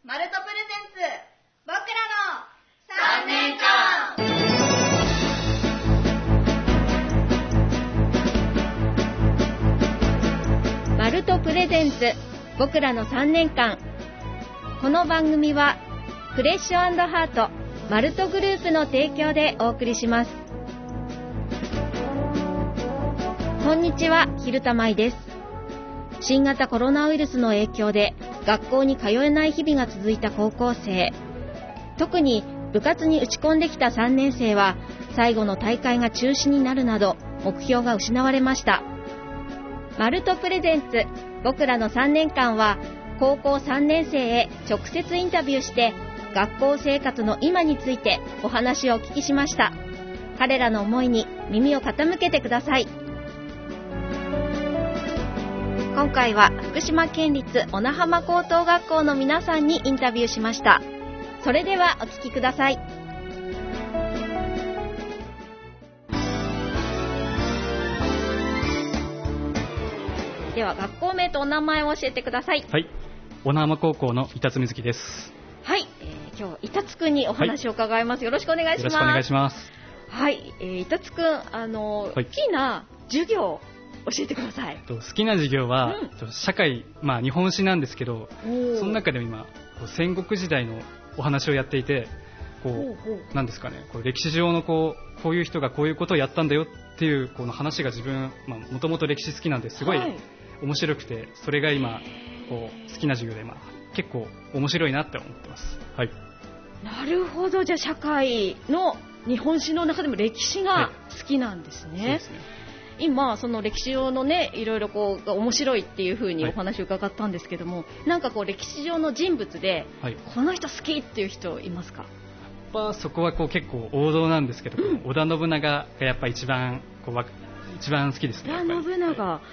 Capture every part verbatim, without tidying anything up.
マルトプレゼンツ僕らのさんねんかん。マルトプレゼンツ僕らのさんねんかん。この番組はフレッシュ&ハートマルトグループの提供でお送りします。こんにちは、蛭田舞です。新型コロナウイルスの影響で学校に通えない日々が続いた高校生、特に部活に打ち込んできたさんねん生は最後の大会が中止になるなど目標が失われました。マルトプレゼンツ僕らのさんねんかんは高校さんねん生へ直接インタビューして学校生活の今についてお話をお聞きしました。彼らの思いに耳を傾けてください。今回は福島県立小名浜高等学校の皆さんにインタビューしました。それではお聞きください。では学校名とお名前を教えてください。 はい、小名浜高校の板津瑞希です。 はい、えー、今日板津くんにお話を伺います、はい、よろしくお願いします。 よろしくお願いします。 はい、えー、板津くん、あの、はい、好きな授業教えてください。 好きな授業は、うん、社会、まあ、日本史なんですけど、その中でも今こう戦国時代のお話をやっていて、こうなんですかね、こう歴史上のこう、こういう人がこういうことをやったんだよっていうこの話が自分もともと歴史好きなんですごい面白くて、はい、それが今こう好きな授業で、まあ、結構面白いなって思ってます。はい、 なるほど。じゃあ社会の日本史の中でも歴史が好きなんですね。はい、そうですね。今その歴史上のね、いろいろこう面白いっていう風にお話を伺ったんですけども、はい、なんかこう歴史上の人物で、はい、この人好きっていう人いますか？ やっぱそこはこう結構王道なんですけど、うん、織田信長がやっぱ一番こう一番好きですね。 織田信長、はい、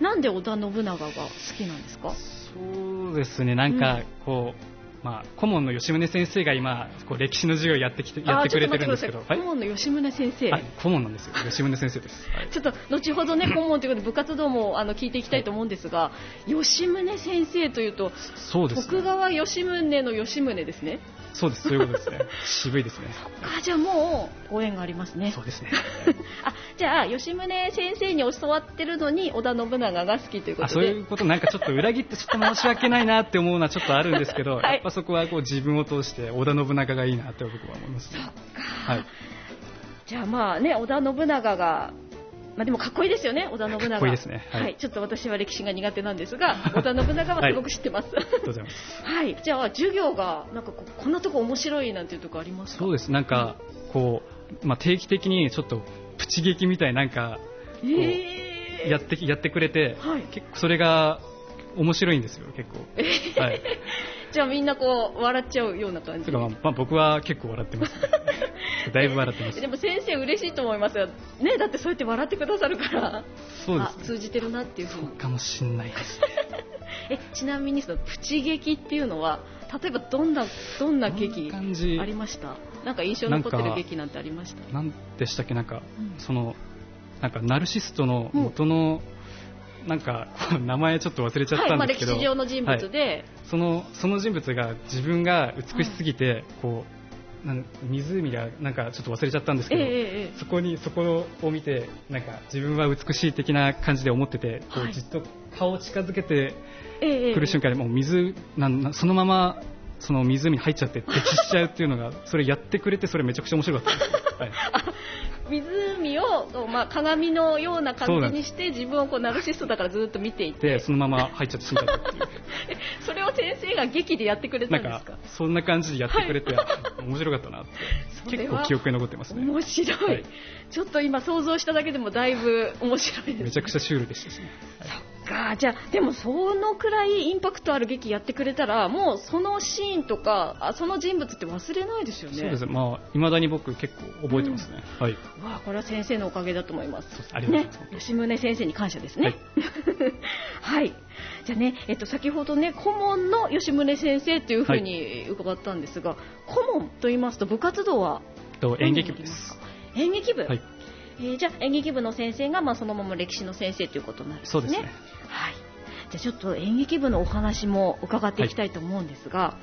なんで織田信長が好きなんですか？ そうですね、なんかこう、うん、まあ、顧問の吉宗先生が今こう歴史の授業をやってきてやってくれてるんですけど、 顧問の吉宗先生、 はい、顧問なんですよ、吉宗先生です。はい、 ちょっと後ほどね顧問ということで部活動もあの聞いていきたいと思うんですが、吉宗先生というと、 そうですね、 徳川吉宗の吉宗ですね。 そうです、そういうことですね。渋いですね。 あ、じゃあもうご縁がありますね。 そうですね。 あ、じゃあ吉宗先生に教わってるのに織田信長が好きということで。あ、 そういうこと、なんかちょっと裏切ってちょっと申し訳ないなって思うのはちょっとあるんですけど、はい、やっぱそこはこう自分を通して織田信長がいいなって僕は思います。 そっか。はい。じゃあまあね、織田信長が、まあ、でもかっこいいですよね、織田信長。 かっこいいですね。 はい。はい、ちょっと私は歴史が苦手なんですが、織田信長はすごく知ってます。 はい、ありがとうございます。 はい。じゃあ授業がなんか こ, こんなとこ面白いなんていうとこありますか？ そうです。なんかこう、まあ、定期的にちょっとプチ劇みたいなんかこう、えー、やってやってくれて、はい、結構それが面白いんですよ、結構。えー、はい。 じゃあみんなこう笑っちゃうような感じ。 まあまあ、僕は結構笑ってます、ね。だいぶ笑ってます。 でも先生嬉しいと思いますよね。だってそうやって笑ってくださるから。 そうですね。 あ、通じてるなっていうふうに。 そうかもしれないですね。 え、ちなみにそのプチ劇っていうのは例えばどんなどんな劇ありました？なんか印象に残ってる劇なんてありました？ なんでしたっけ、なんか、うん、そのなんかナルシストの元の、うん、なんか名前ちょっと忘れちゃったんですけど、 はい、まあ、歴史上の人物で、はい、 そのその人物が自分が美しすぎて、はい、こうなん湖がなんかちょっと忘れちゃったんですけど、えー、そこにそこを見てなんか自分は美しい的な感じで思ってて、こうじっと顔を近づけてくる瞬間にもう水なんそのままその湖に入っちゃって溺死しちゃうっていうのがそれやってくれて、それめちゃくちゃ面白かったです。はい、 湖を、まあ、鏡のような感じにして自分をこうナルシストだからずっと見ていて、 でそのまま入っちゃって死んじゃったっていうそれを先生が劇でやってくれたんですか？ なんかそんな感じでやってくれて、はい、面白かったなって結構記憶に残ってますね。 面白い、はい、ちょっと今想像しただけでもだいぶ面白いです、ね、 めちゃくちゃシュールでしたしね。 はい、そっか。じゃあでもそのくらいインパクトある劇やってくれたらもうそのシーンとかあその人物って忘れないですよね。 そうです。まあ未だに僕結構覚えてますね。うん、はい。 わあ、これは先生のおかげだと思います。 そうです。ありがとうございます。 ね、吉宗先生に感謝ですね。はい。はい、じゃあね、えっと先ほどね顧問の吉宗先生というふうに伺ったんですが、はい、顧問と言いますと部活動は演劇部です。 演劇部。 はい。 えー、じゃあ演劇部の先生がまあそのまま歴史の先生ということになるんですね。 そうですね。 はい。じゃあちょっと演劇部のお話も伺っていきたいと思うんですが、は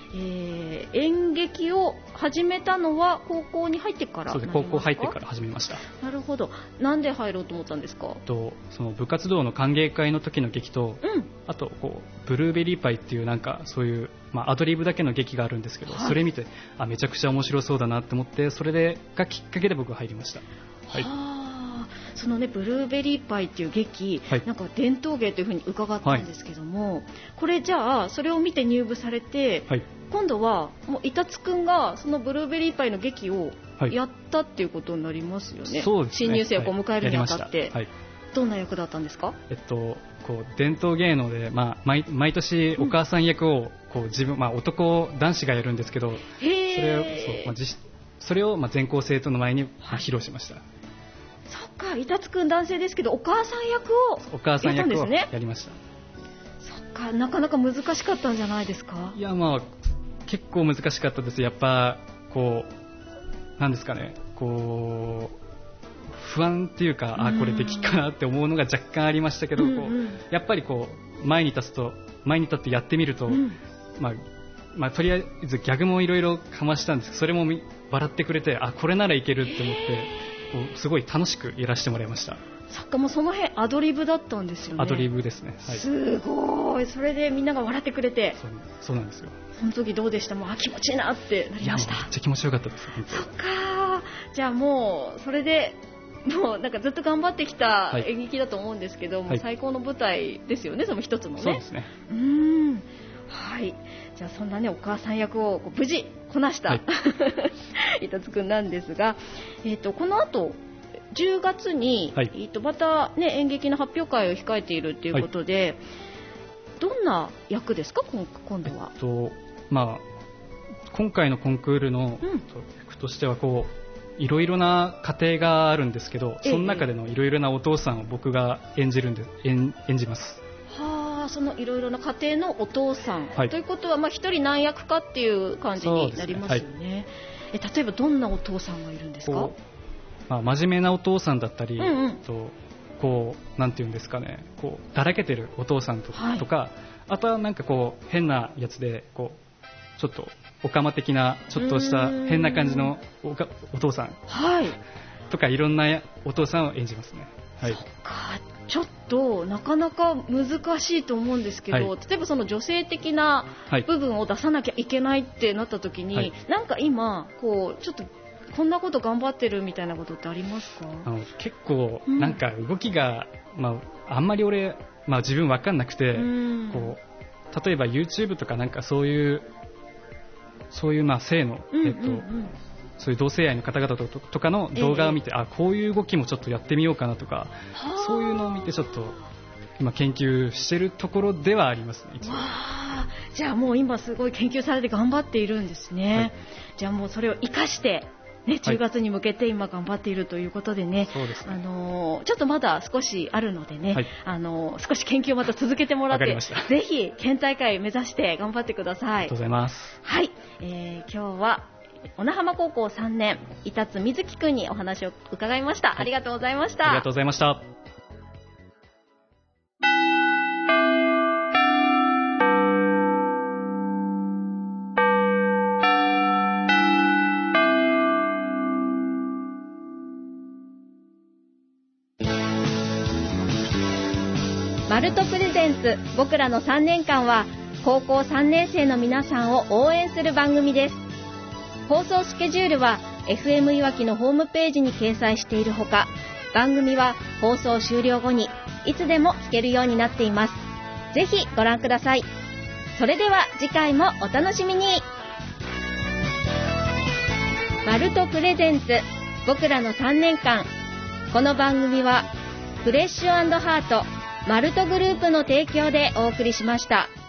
えー、演劇を始めたのは高校に入ってからそうです。高校入ってから始めました。 なるほど。なんで入ろうと思ったんですか？ とその部活動の歓迎会の時の劇と、うん、あとこうブルーベリーパイっていうなんかそういう、まあ、アドリブだけの劇があるんですけど、はい、それ見てあめちゃくちゃ面白そうだなって思って、それでがきっかけで僕は入りました。はい。 はそのねブルーベリーパイっていう劇、はい、なんか伝統芸というふうに伺ったんですけども、はい、これじゃあそれを見て入部されて、はい、今度はもうイタツくんがそのブルーベリーパイの劇をやったっていうことになりますよね。 そうですね。 新入生をこう迎えるにあたって、 はい、 どんな役だったんですか？ えっとこう伝統芸能で、まあ、毎, 毎年お母さん役をこう自分、まあ、男男子がやるんですけど、それをそう、まあ、実それをまあ全校生徒の前に披露しました。 そっか、イタツくん男性ですけどお母さん役をお母さん役をやりました。 そっか、なかなか難しかったんじゃないですか？ いや、まあ結構難しかったです。やっぱこうなんですかね、こう不安っていうか、あこれできっかなって思うのが若干ありましたけど、うんうん、こうやっぱりこう前に立つと前に立ってやってみると、うん、まあまあ、とりあえずギャグもいろいろかましたんですけど、それも笑ってくれて、あこれならいけるって思ってこうすごい楽しくやらせてもらいました。 そっか、もうその辺アドリブだったんですよね。 アドリブですね、はい、 すごい。それでみんなが笑ってくれて。 そう、そうなんですよ。 その時どうでした？もうあ気持ちいいなってなりました。 いや、めっちゃ気持ちよかったです。 そっか。じゃあもうそれでもうなんかずっと頑張ってきた演劇だと思うんですけど、はい、もう最高の舞台ですよね、その一つのね。 そうですね。 うーん、はい。じゃあそんなねお母さん役をこう無事こなした、はい、イタツくんなんですが、えー、とこの後じゅうがつに、はい、えー、とまた、ね、演劇の発表会を控えているということで、はい、どんな役ですか今度は？えっとまあ、今回のコンクールの役としてはこういろいろな家庭があるんですけど、その中でのいろいろなお父さんを僕が演じるんで、演, 演じます。 はあ、そのいろいろな家庭のお父さん、はい、ということは、まあ、一人何役かっていう感じになりますよね。はい、え例えばどんなお父さんがいるんですか？ まあ、真面目なお父さんだったり、うんうん、とこうなんていうんですかね、こうだらけてるお父さん と,、はい、とか、あとはなんかこう変なやつでこうちょっとオカマ的なちょっとした変な感じの お, かお父さん、はい、とかいろんなお父さんを演じますね。はい、 そっか、ちょっとなかなか難しいと思うんですけど、はい、例えばその女性的な部分を出さなきゃいけないってなった時に、はい、なんか今こうちょっとこんなこと頑張ってるみたいなことってありますか？ あの結構なんか動きが、うん、まあ、あんまり俺、まあ、自分分かんなくて、うん、こう例えば YouTube とかなんかそういうそういうまあ性の、うんうんうん、えっとそういう同性愛の方々 と, とかの動画を見て、えー、あこういう動きもちょっとやってみようかなとか、そういうのを見てちょっと今研究してるところではありますね。一応。 わじゃあもう今すごい研究されて頑張っているんですね。はい、じゃあもうそれを生かしてね、じゅうがつに向けて今頑張っているということでね、 そうですね、 あのー、ちょっとまだ少しあるのでね、はい、あのー、少し研究をまた続けてもらって、ぜひ県大会目指して頑張ってください。 ありがとうございます。 はい、えー、今日は小名浜高校さんねん伊達瑞希くんにお話を伺いました。はい、ありがとうございました。 ありがとうございました。 マルトプレゼンツ僕らのさんねんかんは高校さんねん生の皆さんを応援する番組です。放送スケジュールは エフエム いわきのホームページに掲載しているほか、番組は放送終了後にいつでも聞けるようになっています。ぜひご覧ください。それでは次回もお楽しみに。マルトプレゼンツ僕らのさんねんかん、この番組はフレッシュ&ハートマルトグループの提供でお送りしました。